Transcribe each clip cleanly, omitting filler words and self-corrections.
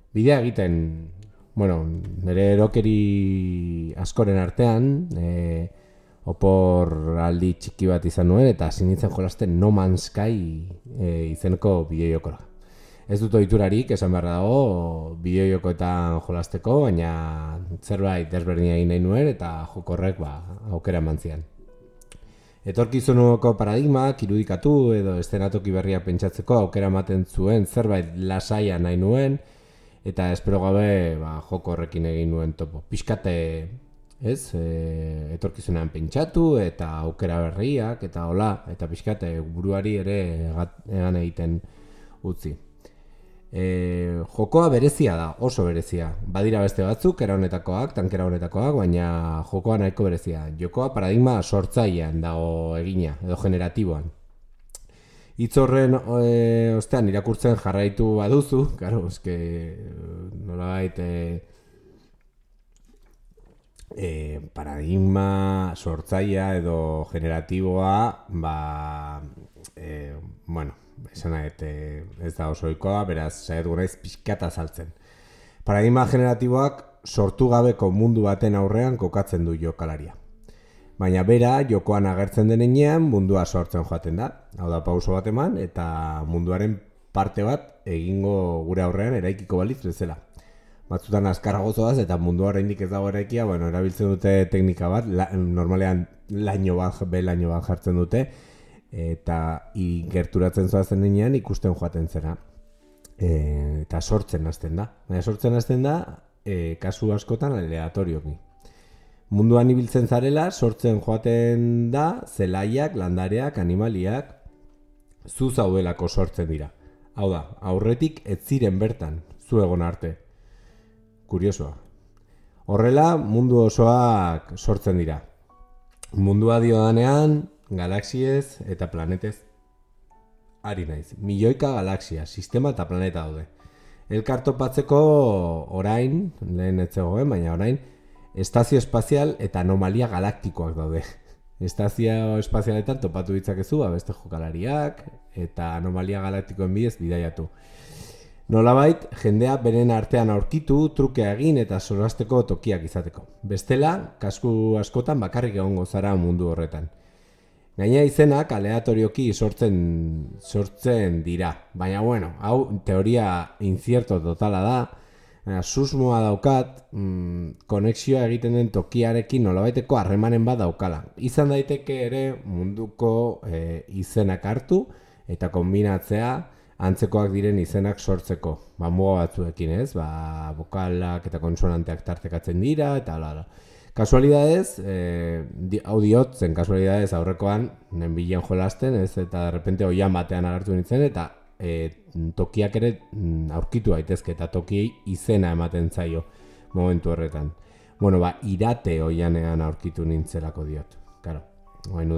bidea egiten, bueno, nire erokeri askoren artean, opor aldi txiki bat izan nuen, eta hasi nintzen jolasten No Man's Sky izeneko bideojokora. Ez dut ohiturarik, esan behar dago, bideojokoetan jolasteko, baina zerbait desberdina egin nahi nuen, eta jokorrek aukera eman zian. Etorkizunuko paradigmak irudikatu edo eszenatoki berriak pentsatzeko aukera ematen zuen zerbait lasaia nahi nuen, eta espero gabe joko horrekin egin nuen topo. Pixkate, ez, etorkizunean pentsatu eta aukera berriak eta hola, eta pixkate buruari ere egan egiten utzi. Jokoa berezia da, oso berezia. Badira beste batzuk, era honetakoak, tankera honetakoak, baina jokoa nahiko berezia. Jokoa paradigma sortzailean dago egina, edo generatiboan. Hitz horren ostean irakurtzen jarraitu baduzu, claro, eske nolabait paradigma sortzailea edo generatiboa, bueno, esan ez da oso ohikoa, beraz, saiatu naiz pixkata azaltzen. Paradigma generatiboak sortu gabeko mundu baten aurrean kokatzen du jokalaria. Baina bera, jokoan agertzen denean mundua sortzen joaten da. Hau da, pauso bat eman, eta munduaren parte bat egingo gure aurrean eraikiko balitz bezala. Batzutan azkarrago zoaz, eta mundua oraindik ez dago eraikia, bueno, erabiltzen dute teknika bat, normalean laino bat jartzen dute, eta gerturatzen zoazen denean ikusten joaten zera. Eta sortzen hasten da. Baina sortzen hasten da, kasu askotan aleatorioki. Munduan ibiltzen zarela, sortzen joaten da, zelaiak, landareak, animaliak, zu zaudelako sortzen dira. Hau da, aurretik ez ziren bertan, zu egon arte. Kuriosoa. Horrela, mundu osoak sortzen dira. Mundua diodanean, galaxiez eta planetez ari naiz. Milioika galaxia, sistema eta planeta daude. Elkartopatzeko orain, lehen ez zegoen, baina orain, estazio espazial eta anomalia galaktikoak daude. Estazio espazialetan topatu ditzakezu, beste jokalariak eta anomalia galaktikoen bidez bidaiatu. Nolabait, jendea beren artean aurkitu, trukea egin eta solasteko tokiak izateko. Bestela, kasu askotan bakarrik egongo zara mundu horretan. Gaina izenak aleatorioki sortzen dira. Baina bueno, hau teoria incierto totala da. Susmoa daukat, konexioa egiten den tokiarekin nolabaiteko harremanen bat daukala. Izan daiteke ere munduko izenak hartu eta kombinatzea antzekoak diren izenak sortzeko. Muga batzuekin, ez? Bokalak eta konsonanteak tartekatzen dira eta hala. Kasualidadez, hau diot zen kasualidadez aurrekoan nenbilen jolasten, ez? Eta de repente oian batean agertu nintzen eta tokiak ere aurkitu daitezke eta tokiei izena ematen zaio momentu horretan. Bueno, irate oianean aurkitu nintzelako diot. Claro, orain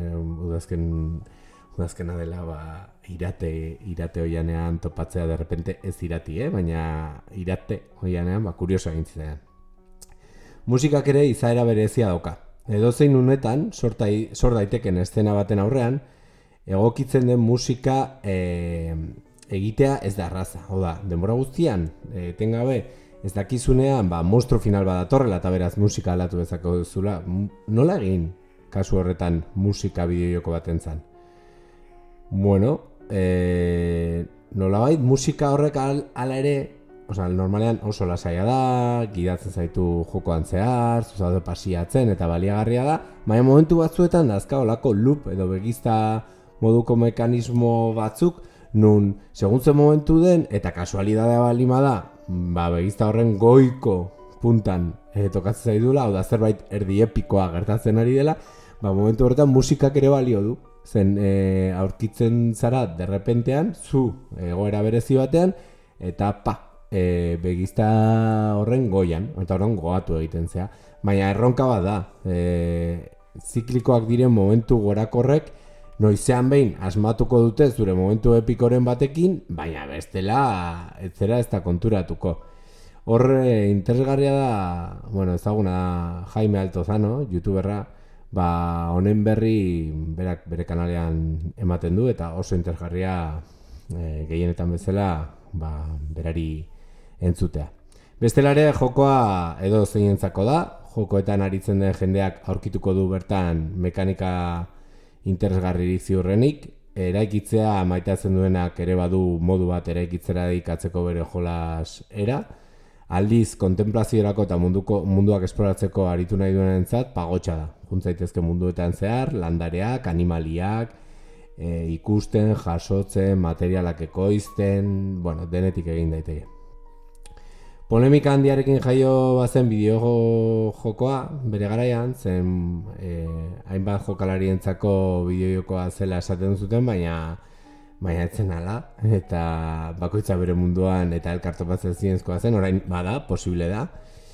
udazkena dela, irate oianean topatzea de repente ez irati, baina irate oianean kurioso egin zidan. Musikak ere izaera berezia dauka. Edozein unetan, sor daiteken eszena baten aurrean, egokitzen den musika egitea ez da erraza. Hau da, denbora guztian, etengabe, ez dakizunean, monstro final bat datorrela eta beraz musika aldatu bezako duzula. Nola egin kasu horretan musika bideojoko baten zan? Bueno, nolabait musika horrek ala ere, normalean oso lasaia da, gidatzen zaitu jokoan zehar, zuzaude pasiatzen eta baliagarria da, baina momentu batzuetan dazka olako loop edo begizta moduko mekanismo batzuk, nun seguntzen momentu den eta kasualidadea balima da, begizta horren goiko puntan tokatzen zaidula, hau da zerbait erdi epikoa gertatzen ari dela, momentu horretan musikak ere balio du. Zen aurkitzen zara derrepentean, zu egoera berezi batean, eta begizta horren goian, eta horren goatu egiten zea. Baina erronka bat da, ziklikoak diren momentu gorakorrek, noizean behin asmatuko dute zure momentu epikoren batekin, baina bestela ez da konturatuko. Horre interesgarria da, ezaguna Jaime Altozano, youtuberra, honen berri berak bere kanalean ematen du eta oso interesgarria gehienetan bezala berari entzutea. Bestelare jokoa edo zeinentzako da, jokoetan aritzen den jendeak aurkituko du bertan mekanika interesgarririk ziurrenik, eraikitzea maitatzen duenak ere badu modu bat eraikitzera dedikatzeko bere jolas era, aldiz kontemplaziorako eta munduak esploratzeko aritu nahi duenentzat pagotxa da. Juntzaitezke munduetan zehar, landareak, animaliak, ikusten, jasotzen, materialak ekoizten, denetik egin daiteke. Polemika handiarekin jaio bazen bideo jokoa, bere garaian, zen hainbat jokalarientzako bideojokoa zela esaten zuten, baina etzen ala, eta bakoitza bere munduan eta elkartopatzen zienzkoa zen, orain bada, posible da.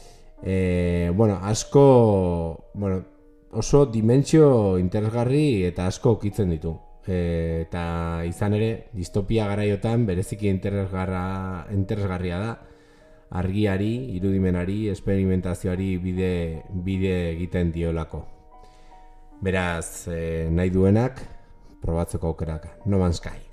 Oso dimentsio interesgarri eta asko ukitzen ditu. Eta izan ere, distopia garaiotan bereziki interesgarria da, argiari, irudimenari, esperimentazioari bide egiten diolako. Beraz, nahi duenak, probatzeko aukerak. No Man's Sky.